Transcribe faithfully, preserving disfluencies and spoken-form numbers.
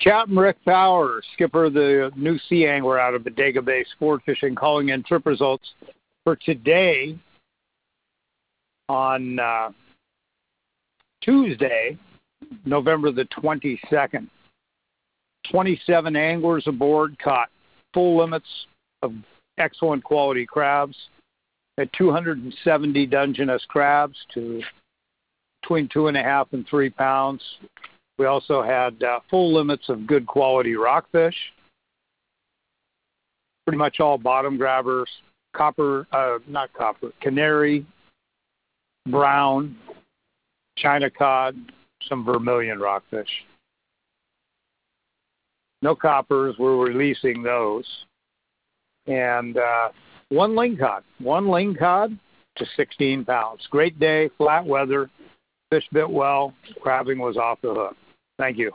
Captain Rick Fowler, skipper of the new Sea Angler out of Bodega Bay Sport Fishing, calling in trip results for today on uh, Tuesday, November the twenty-second. twenty-seven anglers aboard caught full limits of excellent quality crabs at two hundred seventy Dungeness crabs to between two and a half and three pounds. We also had uh, full limits of good quality rockfish, pretty much all bottom grabbers, copper, uh, not copper, canary, brown, China cod, some vermilion rockfish. No coppers, we're releasing those. And uh, one lingcod, one lingcod to sixteen pounds. Great day, flat weather, fish bit well, crabbing was off the hook. Thank you.